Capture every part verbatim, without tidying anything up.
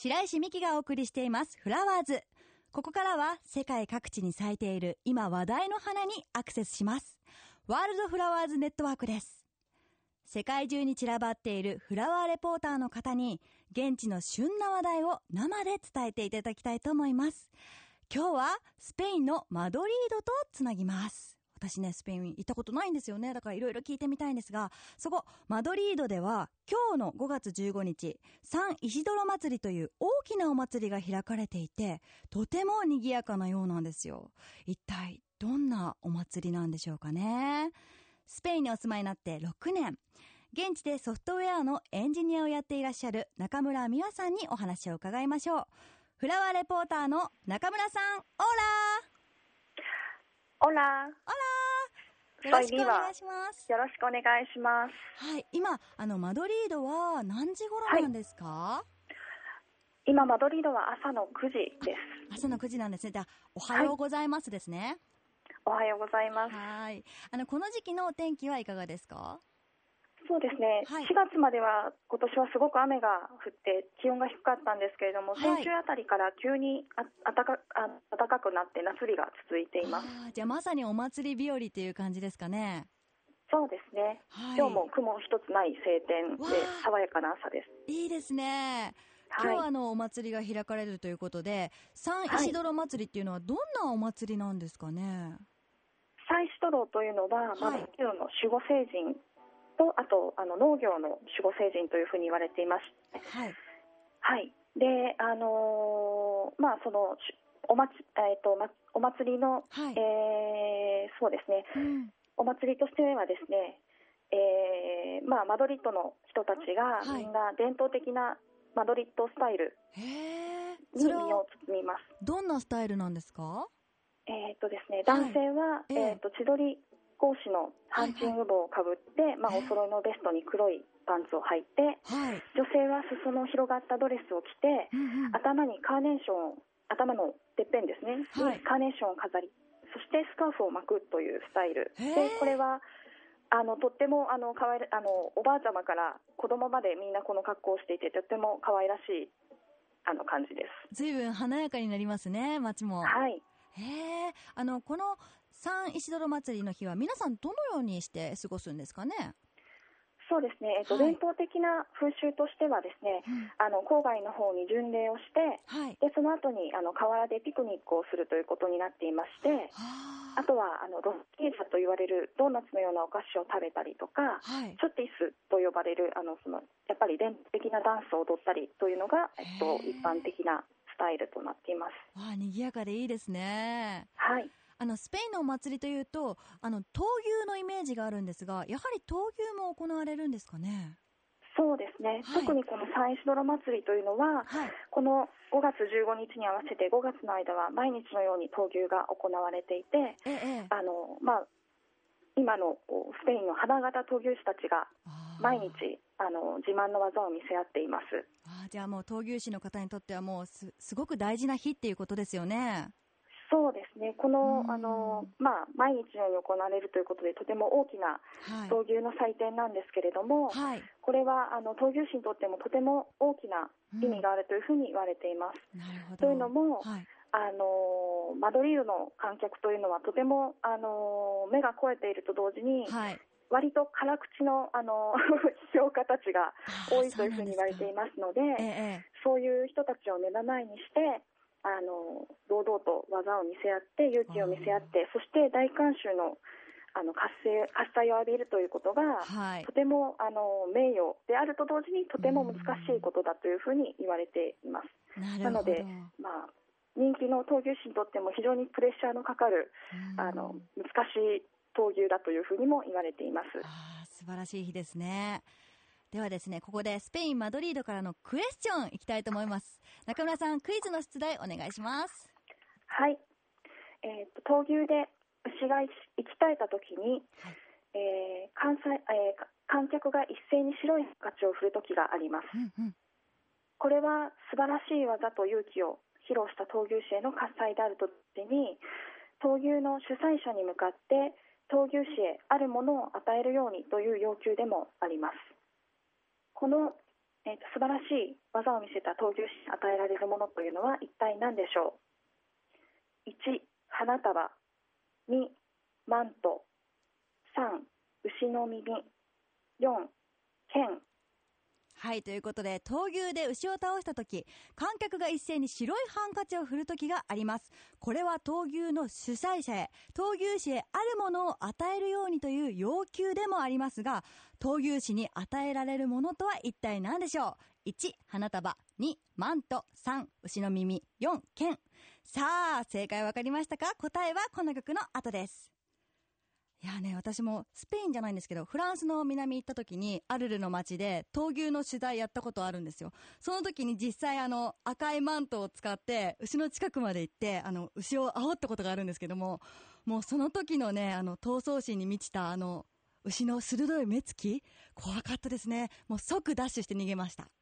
白石美希がお送りしていますフラワーズ。ここからは世界各地に咲いている今話題の花にアクセスします。ワールドフラワーズネットワークです。世界中に散らばっているフラワーレポーターの方に現地の旬な話題を生で伝えていただきたいと思います。今日はスペインのマドリードとつなぎます。私ね、スペイン行ったことないんですよね。だからいろいろ聞いてみたいんですが、そこマドリードでは今日のごがつじゅうごにち、サンイシドロ祭りという大きなお祭りが開かれていて、とても賑やかなようなんですよ。一体どんなお祭りなんでしょうかね。スペインにお住まいになってろくねん、現地でソフトウェアのエンジニアをやっていらっしゃる中村美和さんにお話を伺いましょう。フラワーレポーターの中村さん、オーラー。 オラ。 オラ。よろしくお願いします。 よろしくお願いします。 はい、今あのマドリードは何時頃なんですか？ はい、今マドリードは朝のくじです。 朝のくじなんですね。じゃあおはようございますですね。はい、 おはようございます。 はい。あのこの時期のお天気はいかがですか？ そうですね、はい、しがつまでは今年はすごく雨が降って気温が低かったんですけれども、はい、先週あたりから急にあ暖かあ暖かくなって夏日が続いています。 あ、じゃあまさにお祭り日和という感じですかね。 そうですね、はい、今日も雲一つない晴天で爽やかな朝です。 いいですね。今日はあのお祭りが開かれるということで、サンイシドロ祭りっていうのはどんなお祭りなんですかね？ サンイシドロというのは、はい、マドリードの守護聖人と、あとあの農業の守護聖人というふうに言われていまして、はい、はい、で、あのー、まあそのおまつ、えーとま、お祭りの、はい、えー、そうですね、うん、お祭りとしてはですね、えーまあ、マドリッドの人たちがみんな伝統的なマドリッドスタイルに身を包みます。 どんなスタイルなんですか？ えーとですね、男性は、はい、えーと千鳥格子のハンチング帽をかぶって、はいはい、まあ、お揃いのベストに黒いパンツを履いて、はい、女性は裾の広がったドレスを着て、うんうん、頭にカーネーション、頭のてっぺんですね、はい、にカーネーションを飾り、そしてスカーフを巻くというスタイルで、これはあのとってもあのかわいあのおばあちゃまから子供までみんなこの格好をしていて、とっても可愛らしいあの感じです。 ずいぶん華やかになりますね、街も。 はい。 へー、あのこのサンイシドロ祭りの日は皆さんどのようにして過ごすんですかね？ そうですね、えっとはい、伝統的な風習としてはですね、うん、あの郊外の方に巡礼をして、はい、でその後にあの河原でピクニックをするということになっていまして、あとはあのロッキーザと言われるドーナツのようなお菓子を食べたりとか、はい、チョティスと呼ばれるあのそのやっぱり伝統的なダンスを踊ったりというのが、えっと、一般的なスタイルとなっています。 わあ、賑やかでいいですね。 はい。 あのスペインのお祭りというとあの闘牛のイメージがあるんですが、やはり闘牛も行われるんですかね？ そうですね、はい、特にこのサンイシドロ祭りというのは、はい、このごがつじゅうごにちに合わせてごがつの間は毎日のように闘牛が行われていて、ええ、あのまあ、今のスペインの花形闘牛士たちが毎日あの自慢の技を見せ合っています。 あ、じゃあもう闘牛士の方にとってはもう す, すごく大事な日っていうことですよね。 そうですね、この、あの、まあ、毎日のように行われるということでとても大きな闘牛の祭典なんですけれども、はい、これはあの闘牛士にとってもとても大きな意味があるというふうに言われています。 うん、なるほど。 というのも、はい、あのマドリードの観客というのはとてもあの目が肥えていると同時に、はい、割と辛口の、あの評価たちが多いというふうに言われていますので、ええ、そういう人たちを目の前にしてあの堂々と技を見せ合って勇気を見せ合って、そして大観衆のあの喝采喝采を浴びるということが、はい、とてもあの名誉であると同時にとても難しいことだというふうに言われています。なので、まあ、人気の闘牛士にとっても非常にプレッシャーのかかるあの難しい闘牛だというふうにも言われています。 あ、素晴らしい日ですね。ではですね、ここでスペインマドリードからのクエスチョンいきたいと思います。中村さん、クイズの出題お願いします。 はい、えー、と闘牛で牛が息絶えたときに、はい、えー観祭えー、観客が一斉に白いハンカチを振るときがあります。うんうん、これは素晴らしい技と勇気を披露した闘牛士への喝采であると同時に、闘牛の主催者に向かって闘牛士へあるものを与えるようにという要求でもあります。このえーと、素晴らしい技を見せた闘牛士に与えられるものというのは一体何でしょう。いち、花束。に、マント。さん、牛の耳。よん、剣。 はい、ということで闘牛で牛を倒したとき、観客が一斉に白いハンカチを振るときがあります。これは闘牛の主催者へ、闘牛士へあるものを与えるようにという要求でもありますが、闘牛士に与えられるものとは一体何でしょう。いち、花束。に、マント。さん、牛の耳。よん、剣。さあ、正解わかりましたか？答えはこの曲の後です。いやね、私もスペインじゃないんですけど、フランスの南行った時にアルルの街で闘牛の取材やったことあるんですよ。その時に実際あの赤いマントを使って牛の近くまで行ってあの牛を煽ったことがあるんですけども、もうその時のね、あの闘争心に満ちたあの牛の鋭い目つき、怖かったですね。もう即ダッシュして逃げました。はい。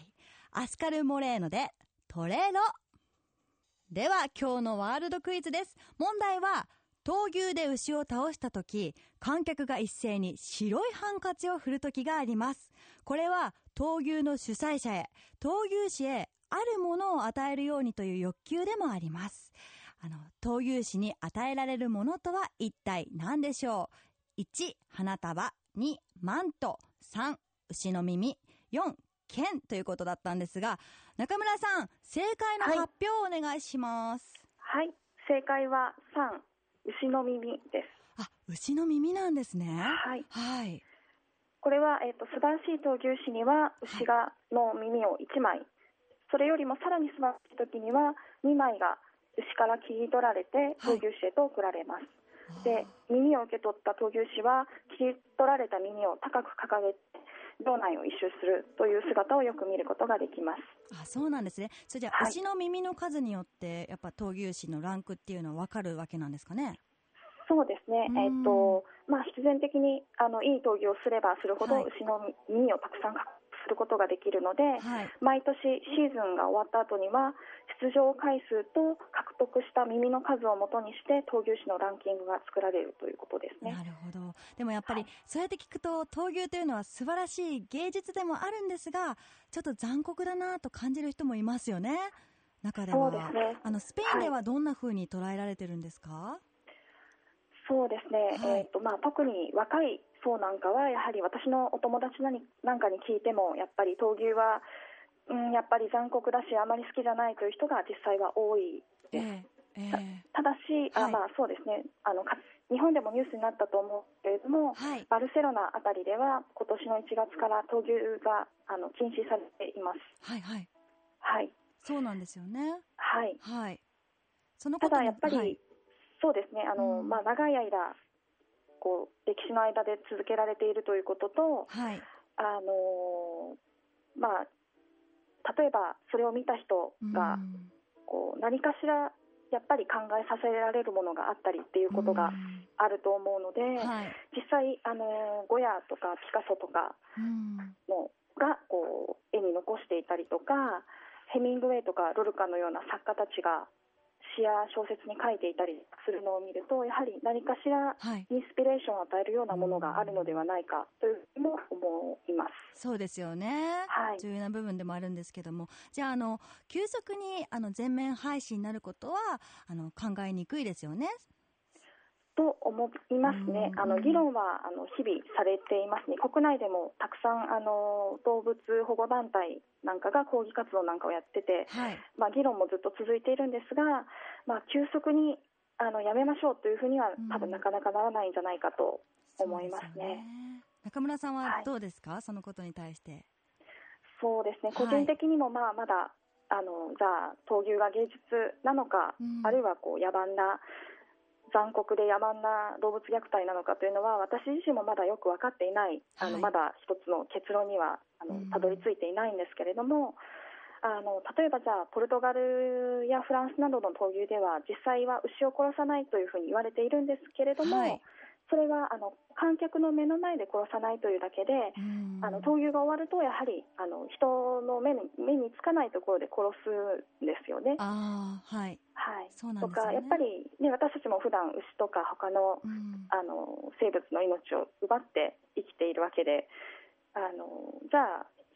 アスカル・モレーノでトレロ。では今日のワールドクイズです。問題は、闘牛で牛を倒したとき、観客が一斉に白いハンカチを振るときがあります。これは闘牛の主催者へ、闘牛士へあるものを与えるようにという欲求でもあります。あの闘牛士に与えられるものとは一体何でしょう。いち、花束。に、マント。さん、牛の耳。よん、剣ということだったんですが、中村さん、正解の発表をお願いします。 はい、はい、正解はさん、牛の耳です。 あ、牛の耳なんですね。 はい。 はい。 これは、えーと、素晴らしい闘牛士には牛がの耳をいちまい、それよりもさらに素晴らしい時にはにまいが牛から切り取られて闘牛士へと送られます。はい、で、耳を受け取った闘牛士は切り取られた耳を高く掲げて場内を一周するという姿をよく見ることができます。 あ、そうなんですね。それじゃあ、はい、牛の耳の数によってやっぱ闘牛士のランクっていうのは分かるわけなんですかね。 そうですね、えーとまあ、必然的にあのいい闘技をすればするほど、はい、牛の耳をたくさん獲得することができるので、はい、毎年シーズンが終わった後には出場回数と獲得した耳の数をもとにして闘牛士のランキングが作られるということですね。 なるほど。でもやっぱり、はい、そうやって聞くと闘牛というのは素晴らしい芸術でもあるんですが、ちょっと残酷だなと感じる人もいますよね。中では。 そうですね。 あのスペインではどんな風に捉えられてるんですか？はい、 そうですね、はい、えーとまあ、特に若い層なんかはやはり私のお友達なんかに聞いてもやっぱり闘牛は、うん、やっぱり残酷だしあまり好きじゃないという人が実際は多いです。えーえー、た, ただし、はい、あまあ、そうですね、あの日本でもニュースになったと思うけれども、はい、バルセロナあたりでは今年のいちがつから闘牛があの禁止されています。 はいはいはい、 そうなんですよね。 はい、 はい、そのただやっぱり、はい、そうですね、あの、うんまあ、長い間こう歴史の間で続けられているということと、はい、あのまあ、例えばそれを見た人がこう何かしらやっぱり考えさせられるものがあったりっていうことがあると思うので、はい、実際あのゴヤとかピカソとかのがこう絵に残していたりとか、ヘミングウェイとかロルカのような作家たちが詩や小説に書いていたりするのを見ると、やはり何かしらインスピレーションを与えるようなものがあるのではないかというふうにも思います。 そうですよね、はい、重要な部分でもあるんですけども、じゃあ、あの急速にあの全面廃止になることはあの考えにくいですよね。 と思いますね。あの議論はあの日々されていますね。国内でもたくさんあの動物保護団体なんかが抗議活動なんかをやってて、はい、まあ、議論もずっと続いているんですが、まあ、急速にあのやめましょうというふうには多分なかなかならないんじゃないかと思いますね。 ね、中村さんはどうですか、はい、そのことに対して。 そうですね、個人的にもまあまだあのじゃあ闘牛が芸術なのか、うん、あるいはこう野蛮な残酷で野蛮な動物虐待なのかというのは私自身もまだよく分かっていない、はい、あのまだ一つの結論にはあのたどり着いていないんですけれども、あの例えばじゃあポルトガルやフランスなどの闘牛では実際は牛を殺さないというふうに言われているんですけれども、はい、それはあの観客の目の前で殺さないというだけで、あの闘牛が終わるとやはりあの人の目に、目につかないところで殺すんですよね。 あ、はいはい、そうなんですよね。とかやっぱり、ね、私たちも普段牛とか他の、うん、あの生物の命を奪って生きているわけで、あのじゃあ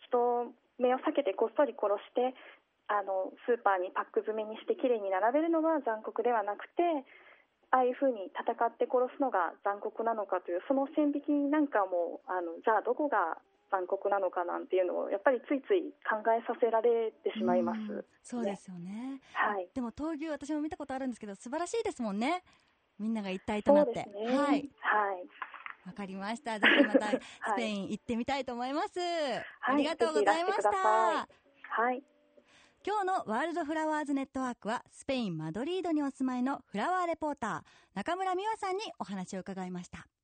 人目を避けてこっそり殺してあのスーパーにパック詰めにしてきれいに並べるのが残酷ではなくて、ああいうふうに戦って殺すのが残酷なのかというその線引きなんかもあのじゃあどこが残酷なのかなんていうのをやっぱりついつい考えさせられてしまいます、ね、 そうですよね、 はい、 でも闘牛私も見たことあるんですけど素晴らしいですもんね、みんなが一体となって。 そうですね、はい、はい、 わかりました。ぜひまたスペイン行ってみたいと思います。はい、ありがとうございました。 はい。 今日のワールドフラワーズネットワークはスペインマドリードにお住まいのフラワーレポーター中村美和さんにお話を伺いました。